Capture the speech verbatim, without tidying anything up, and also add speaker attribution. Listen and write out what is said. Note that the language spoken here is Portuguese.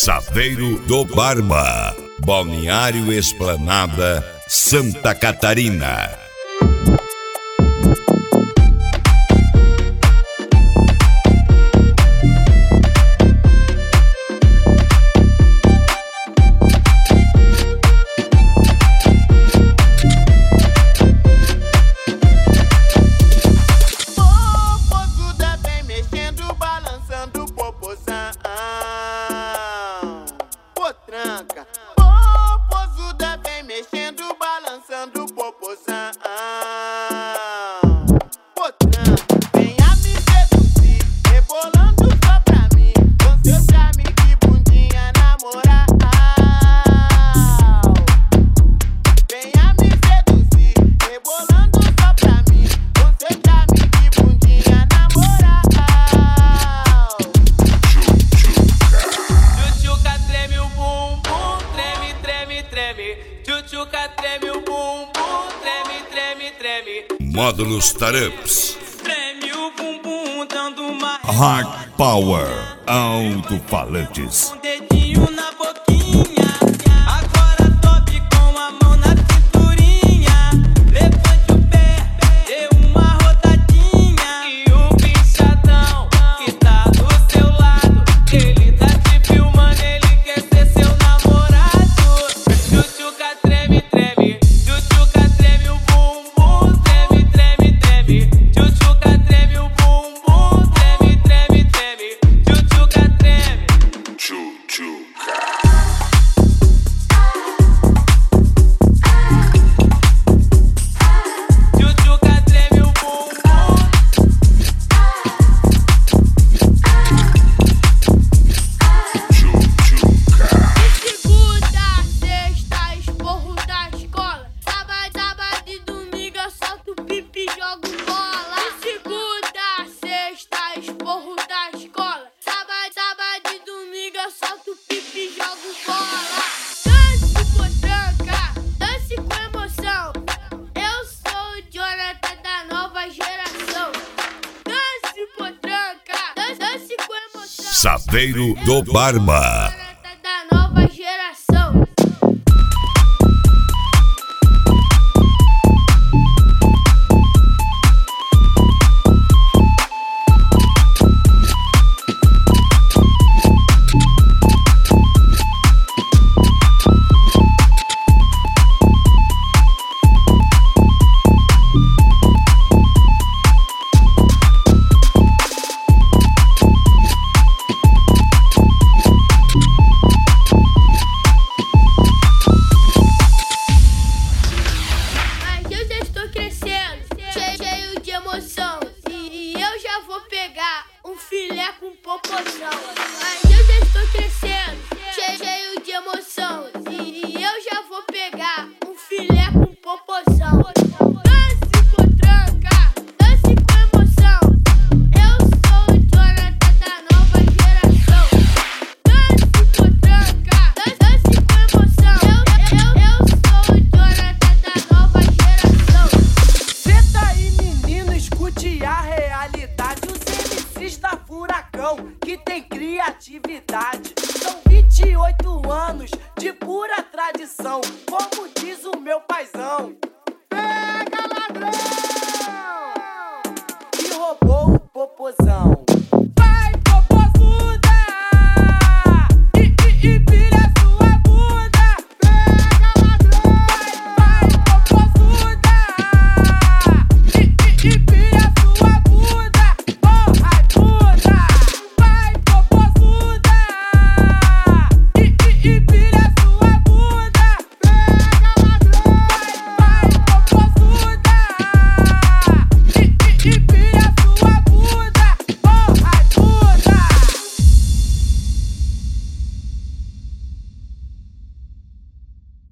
Speaker 1: Saveiro do Barba, Balneário Esplanada, Santa Catarina.
Speaker 2: Popozuda vem mexendo, balançando popozão. Potranca, venha me seduzir, rebolando só pra mim, com seu charme de bundinha na moral. Venha me seduzir, rebolando só pra mim, com seu charme de bundinha na moral. Tchutchuca treme o bumbum, treme, treme, treme. Tchutchuca treme o bumbum, treme, treme, treme.
Speaker 1: Módulos Tarups.
Speaker 2: Treme o bumbum, dando uma
Speaker 1: Hard Power Alto-Falantes.
Speaker 2: um dedinho na boquinha. Agora sobe com a mão na cinturinha. Levante o pé, dê uma rodadinha. E o bichadão que tá do seu lado, ele tá te filmando, ele quer ser seu namorado. Tchutchuca treme, treme. Tchutchuca treme o bumbum, treme, treme, treme. Tchutchuca treme o bumbum, treme, treme, treme. Tchutchuca treme. Tchutchuca treme o bumbum. Segunda, sexta, esporro da escola. Sábado, sábado e domingo eu solto pipi e jogo bola. Segunda, sexta, esporro da escola. Sábado, sábado e domingo eu solto pipi e jogo bola. Dance potranca, dance com emoção. Eu sou o Jonathan da nova geração. Dance potranca, dance, dance com emoção.
Speaker 1: Saveiro do Barba.
Speaker 2: Jonathan da nova geração. Mas eu já estou crescendo, cheio, cheio de emoção. E, e eu já vou pegar um filé com popozão. Mas eu já estou crescendo, cheio, cheio de emoção. E, e eu já vou pegar um filé com popozão. Dance potranca, dance com emoção. Eu sou o Jonathan da nova geração. Dance potranca, dance, dance com emoção. Eu, eu, eu sou o Jonathan da nova geração.
Speaker 3: Senta aí, menino, escute a realidade. Os M Cs da Furacão, que tem criatividade. São vinte e oito anos de pura tradição, como diz o meu paizão. Pega, ladrão! Que roubou o popozão.